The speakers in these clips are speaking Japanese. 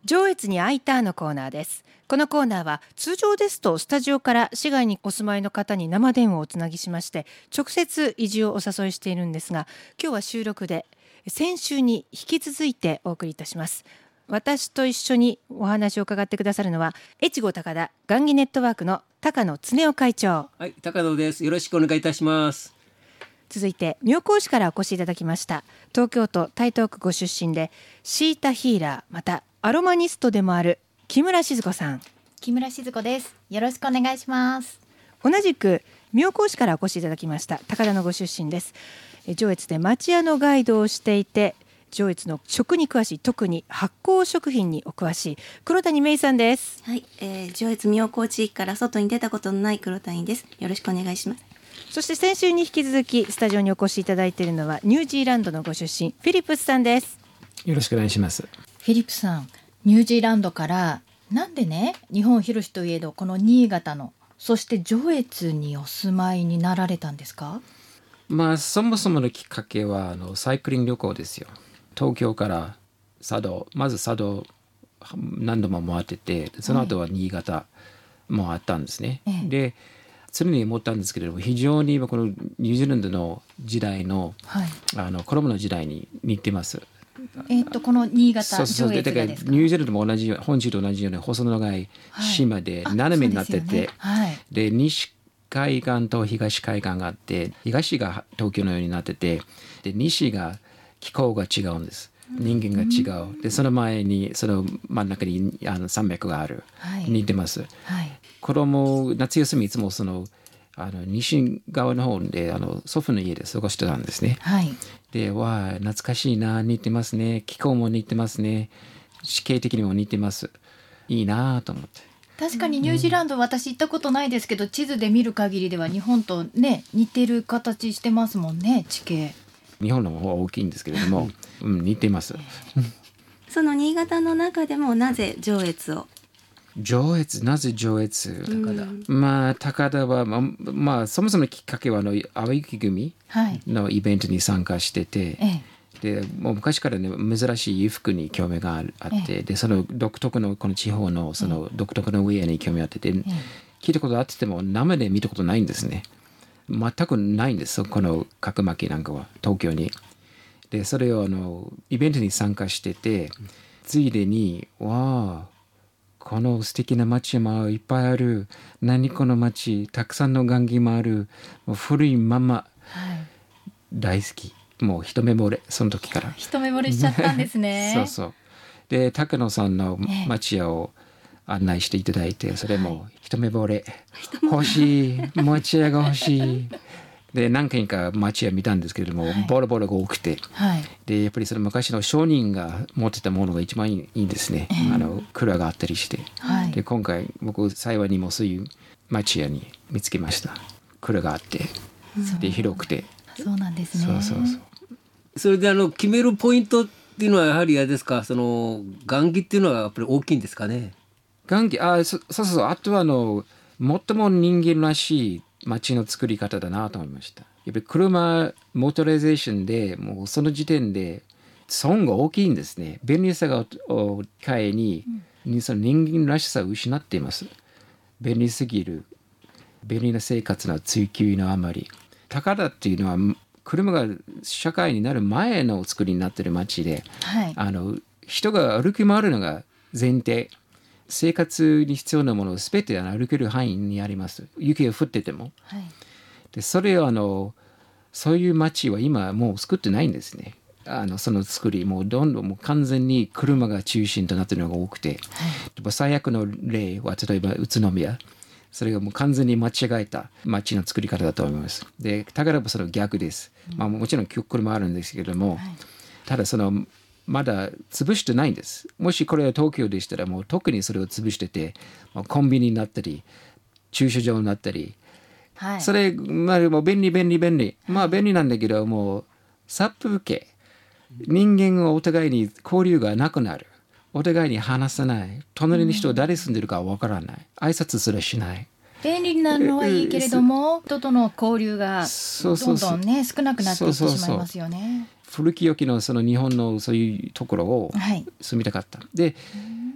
上越に I ターンのコーナーです。このコーナーは通常ですとスタジオから市外にお住まいの方に生電話をおつなぎしまして直接移住をお誘いしているんですが、今日は収録で先週に引き続いてお送りいたします。私と一緒にお話を伺ってくださるのは越後高田雁木ネットワークの高野恒夫会長。 はい、高野です。よろしくお願いいたします。 続いて妙高市からお越しいただきました東京都台東区ご出身でシータヒーラーまたアロマニストでもある木村静子さん。 木村静子です。よろしくお願いします。 同じく妙高市からお越しいただきました高田のご出身です。上越で町屋のガイドをしていて上越の食に詳しい、特に発酵食品にお詳しい黒谷芽衣さんです。 はい、上越妙高地域から外に出たことのない黒谷です。よろしくお願いします。 そして先週に引き続きスタジオにお越しいただいているのはニュージーランドのご出身フィリップスさんです。 よろしくお願いします。 フィリップさん、ニュージーランドからなんでね、日本広しといえどこの新潟のそして上越にお住まいになられたんですか？ そもそものきっかけはサイクリング旅行ですよ。東京からまず佐渡何度も回ってて、その後は新潟もあったんですね、で常に思ったんですけれども、非常にこのニュージーランドの時代の、子供の時代に似てます。 この新潟上越がですか？ニュージーランドも同じ、本州と同じように細長い島で斜めになってて、で西海岸と東海岸があって、東が東京のようになってて、で西が気候が違うんです。人間が違う。でその前にその真ん中に山脈がある、似てます、子供夏休みいつも西側の方で祖父の家で過ごしてたんですね、で懐かしいな、似てますね、気候も似てますね、地形的にも似てます、いいなと思って。 確かにニュージーランド、私行ったことないですけど地図で見る限りでは日本とね似てる形してますもんね、地形。 日本の方が大きいんですけれども、似てます。 その新潟の中でもなぜ上越を？ なぜ上越？高田は、そもそもきっかけは淡雪組のイベントに参加してて、でもう昔からね、珍しい衣服に興味があって、でその独特のこの地方のその独特のウェアに興味あってて、聞いたことあってても生で見たことないんですね。全くないんです、この角巻なんかは東京に。でそれをイベントに参加してて、ついでにこの素敵な町山いっぱいある、何この町、たくさんの雁木もある、もう古いまま、大好き、もう一目惚れ、その時から一目惚れしちゃったんですね。 そうで高野さんの町屋を案内していただいて、それも一目惚れ、欲しい、町屋が欲しいで何軒か町屋見たんですけれども、ボロボロが多くて、でやっぱりその昔の商人が持ってたものが一番いいんですね、蔵があったりして、で今回僕幸いにもそういう町屋に見つけました。蔵があって、で広くて。 そうなんですね。 それで決めるポイントっていうのはやはりあれですか、その雁木っていうのはやっぱり大きいんですかね？ 雁木、あとは最も人間らしい街の作り方だなと思いました。やっぱり車モートライゼーションでもうその時点で損が大きいんですね。便利さがを変えに、その人間らしさを失っています。便利すぎる、便利な生活の追求のあまり、高田っていうのは車が社会になる前の作りになっている街で、人が歩き回るのが前提、生活に必要なものを全て歩ける範囲にあります。雪が降ってても、でそれをそういう街は今もう作ってないんですね。その作りもうどんどんもう完全に車が中心となっているのが多くて、最悪の例は例えば宇都宮、それがもう完全に間違えた街の作り方だと思います。で高田はその逆です、もちろん車あるんですけれども、ただまだ潰してないんです。もしこれは東京でしたらもう特にそれを潰してて、コンビニになったり駐車場になったり、それ、もう便利、便利なんだけど、もう殺風景、人間はお互いに交流がなくなる、お互いに話さない、隣の人は誰住んでるかわからない、挨拶すらしない。 便利になるのはいいけれども、人との交流がどんどんね少なくなっていってしまいますよね。 古き良きのその日本のそういうところを住みたかった。で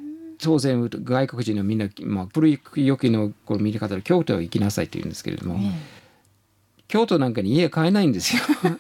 当然外国人のみんな、古い良きのこう見方で京都行きなさいって言うんですけれども、京都なんかに家買えないんですよ。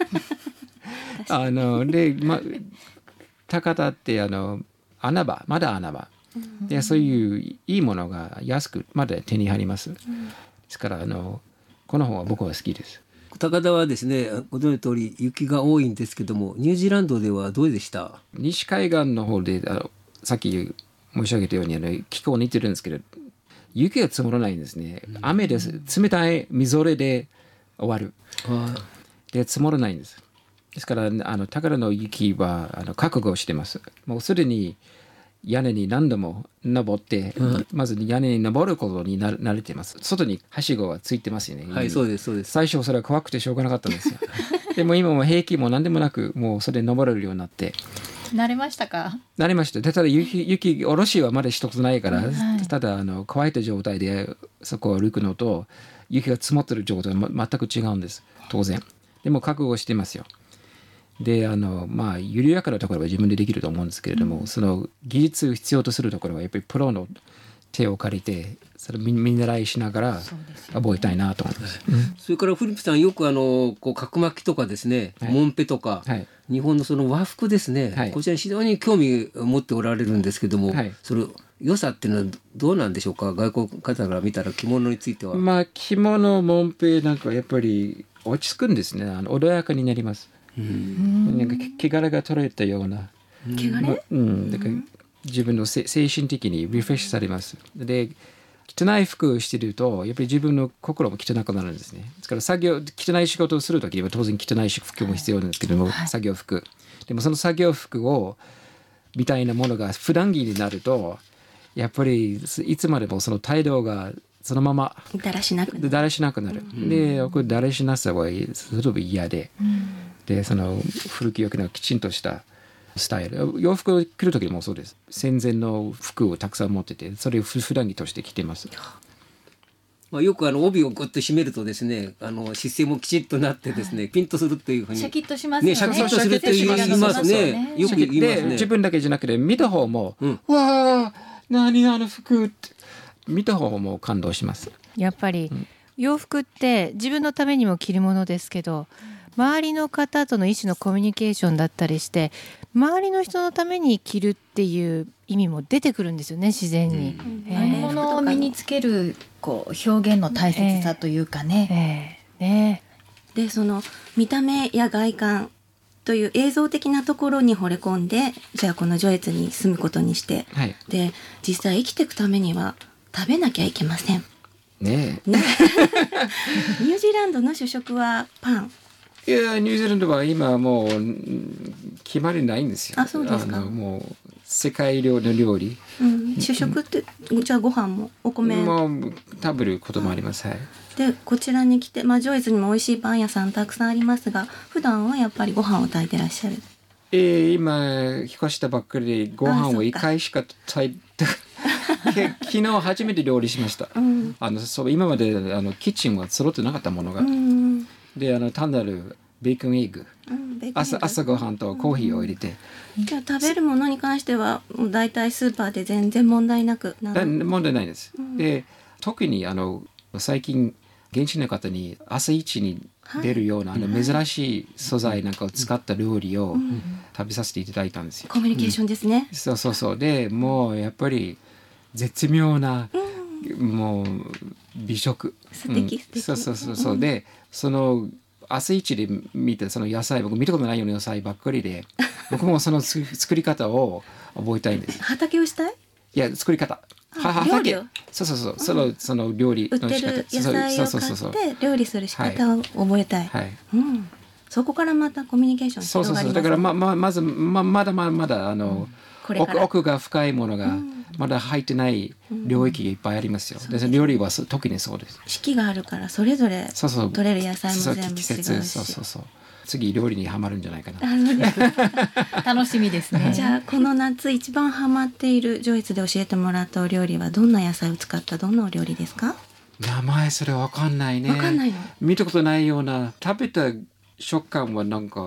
で、高田って穴場、まだ穴場で、そういういいものが安くまだ手に入ります。ですからこの方が僕は好きです。 高田はですね、ご存知の通り雪が多いんですけども、ニュージーランドではどうでした？ 西海岸の方でさっき申し上げたように気候似てるんですけど、雪が積もらないんですね。雨です。冷たいみぞれで終わる。で積もらないんです。ですから高田の雪は覚悟してます。もうすでに屋根に何度も登って、まず屋根に登ることに慣れてます。外にはしごはついてますよね。 はい、そうですそうです。 最初それは怖くてしょうがなかったんですよ。でも今も平気も何でもなく、もうそれで登れるようになって。 慣れましたか？ 慣れました。でただ雪下ろしはまだ一つないから、ただ乾いた状態でそこを歩くのと雪が積もってる状態は全く違うんです。当然。でも覚悟してますよ。で緩やかなところは自分でできると思うんですけれども、その技術を必要とするところはやっぱりプロの手を借りてそれ見習いしながら覚えたいなと思います。 それからフリップさんよくこう角巻きとかですね、モンペとか、日本のその和服ですね、こちらに非常に興味を持っておられるんですけども、それ良さっていうのはどうなんでしょうか？外国方から見たら着物については。 着物モンペなんかやっぱり落ち着くんですね。穏やかになります。なんか気柄が取れたような、だから自分の精神的にリフレッシュされます。で汚い服をしているとやっぱり自分の心も汚くなるんですね。ですから汚い仕事をするときには当然汚い服も必要なんですけども、作業服でもその作業服をみたいなものが普段着になるとやっぱりいつまでもその態度がそのままだらしなくなる。 でこれだらしなさはすごく嫌で、でその古き良きのきちんとしたスタイル、洋服を着る時もそうです。戦前の服をたくさん持っててそれを普段着として着てます。 よく帯をグッと締めるとですね、姿勢もきちっとなってですね、ピンとするっていうふうにシャキッとしますよね。 シャキッとするって言いますね。よく言いますね。 自分だけじゃなくて見た方も、わあ何服って見た方も感動します。 やっぱり洋服って自分のためにも着るものですけど、周りの方との一種のコミュニケーションだったりして周りの人のために着るっていう意味も出てくるんですよね、自然に。 ものを身につけるこう表現の大切さというかね。 でその見た目や外観という映像的なところに惚れ込んで、じゃあこの上越に住むことにして、で実際生きていくためには食べなきゃいけませんね。ニュージーランドの主食はパン。 いやニュージーランドは今もう決まりないんですよ。 あ、そうですか。 もう世界料理の料理、 主食ってじゃあご飯もお米も食べることもあります。 でこちらに来て、上越にも美味しいパン屋さんたくさんありますが、普段はやっぱりご飯を炊いてらっしゃる？ 今引っ越したばっかりでご飯を1回しか炊いて昨日初めて料理しました。今までキッチンは揃ってなかったものが、で単なるベーコンエッグ、朝ごはんとコーヒーを入れて、 じゃあ食べるものに関してはもう大体スーパーで全然問題なく問題ないです。で特に最近現地の方に朝一に出るような珍しい素材なんかを使った料理を食べさせていただいたんですよ。 コミュニケーションですね。 そうでもうやっぱり絶妙な、もう美食。 素敵。 そうでその朝一で見てその野菜、僕見たことないような野菜ばっかりで僕もその作り方を覚えたいんです。 畑をしたい？ いや作り方。 畑。 そうその料理の仕方。 売ってる野菜を買って料理する仕方を覚えたい。そこからまたコミュニケーション広がります。 だからまずまだ奥が深いものがまだ入ってない領域がいっぱいありますよ。で料理は特にそうです。 四季があるからそれぞれ取れる野菜も全部違うし、 季節次料理にはまるんじゃないかな。 楽しみですね。 じゃあこの夏一番ハマっている上越で教えてもらったお料理はどんな野菜を使ったどんなお料理ですか？ 名前それわかんないね。 わかんないの？ 見たことないような、食べた食感はなんか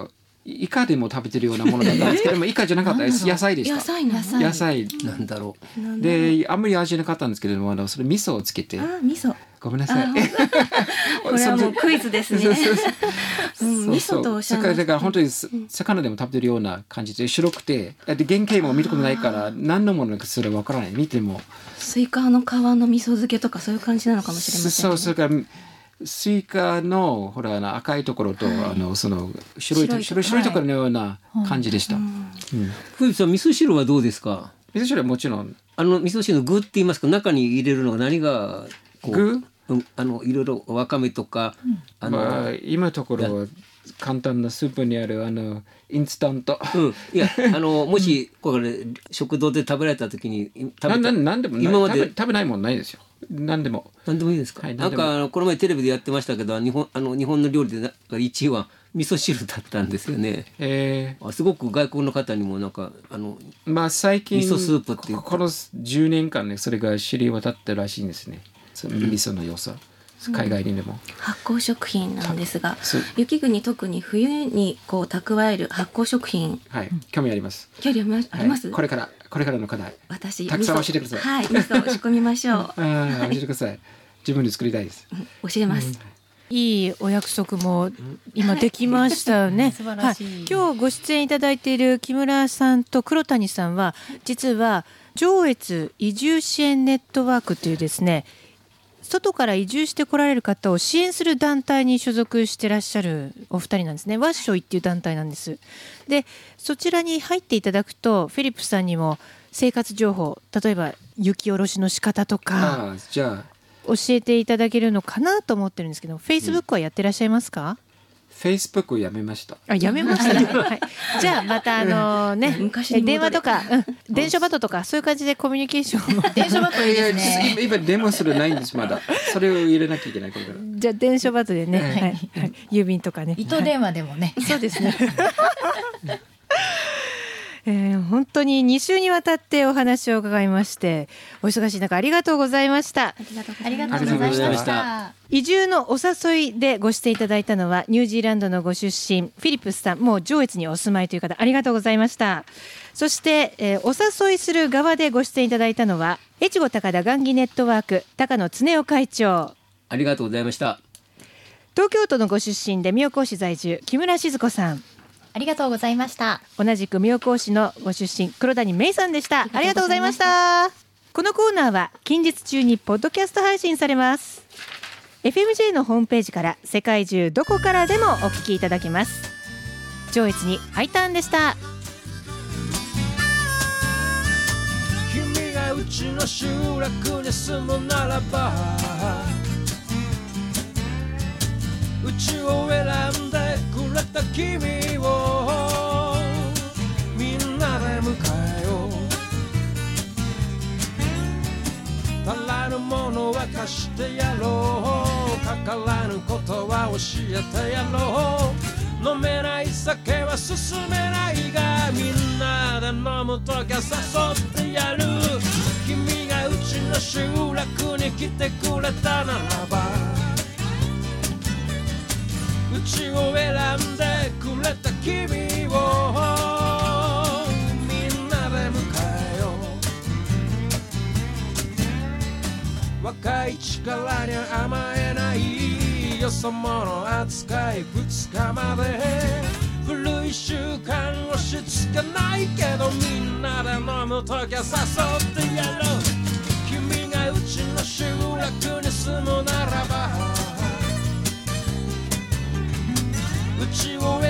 イカでも食べてるようなものだったんですけども、イカじゃなかったです。野菜でした。 野菜なんだろう。で、あんまり味なかったんですけれども、それ味噌をつけて。 味噌。 ごめんなさい。 これはもうクイズですね。味噌とおしゃれ。 だから本当に魚でも食べてるような感じで白くて、で原型も見たことないから何のものかそれわからない。見ても。 スイカの皮の味噌漬けとかそういう感じなのかもしれませんね。 そう、それからスイカのほら赤いところと、その白いところのような感じでした。 フリップさん、味噌汁はどうですか？ 味噌汁はもちろん味噌汁の具って言いますか、中に入れるのが何が具？ いろいろわかめとか、 今のところ簡単なスープにあるインスタント、 いやもしこれ食堂で食べられた時に何でも今まで食べないもんないですよ。何でもいいですか？なんかこの前テレビでやってましたけど、日本の料理で1位は味噌汁だったんですよね。すごく外国の方にもなんか最近味噌スープっていうこの10年間ね、それが知り渡ったらしいんですね。その味噌の良さ、海外にでも。 発酵食品なんですが、雪国特に冬に蓄える発酵食品。 興味あります。 興味あります。 これからの課題。 私たくさん教えてください。 味噌を仕込みましょう。 教えてください。自分で作りたいです。 教えます。 いいお約束も今できましたよね。 素晴らしい。 今日ご出演いただいている木村さんと黒谷さんは、実は上越移住支援ネットワークというですね、外から移住してこられる方を支援する団体に所属してらっしゃるお二人なんですね。ワッショイっていう団体なんです。で、そちらに入っていただくと、フィリップさんにも生活情報、例えば雪下ろしの仕方とか教えていただけるのかなと思ってるんですけど、フェイスブックはやってらっしゃいますか？ フェイスブックをやめました。 やめましたね。はい、じゃあまた電話とか、電書バトとかそういう感じでコミュニケーションを。 電書バトいいですね。 今電話するないんですまだ。それを入れなきゃいけないから。 じゃあ電書バトでね、郵便とかね。 糸電話でもね。 そうですね。本当に2週にわたってお話を伺いまして、お忙しい中ありがとうございました。 ありがとうございました。 移住のお誘いでご出演いただいたのはニュージーランドのご出身フィリップスさん、もう上越にお住まいという方、ありがとうございました。そして、お誘いする側でご出演いただいたのは越後高田雁木ネットワーク高野恒夫会長、 ありがとうございました。 東京都のご出身で妙高市在住木村静子さん、 ありがとうございました。 同じく妙高市のご出身黒谷芽衣さんでした。ありがとうございました。このコーナーは近日中にポッドキャスト配信されます。 FMJ のホームページから世界中どこからでもお聞きいただけます。上越にハイターンでした。 君がうちの集落に住むならば、うちを選んでくれた君をみんなで迎えよう。足らぬものは貸してやろう、かからぬことは教えてやろう。飲めない酒は進めないが、みんなで飲むときは誘ってやる。君がうちの集落に来てくれたならば、うちを選んでくれた君をみんなで迎えよう。若い力に甘えないよそ者扱い2日まで、古い習慣押し付けないけど、みんなで飲むときは誘ってやろう。君がうちの集落に住むならば、うちを選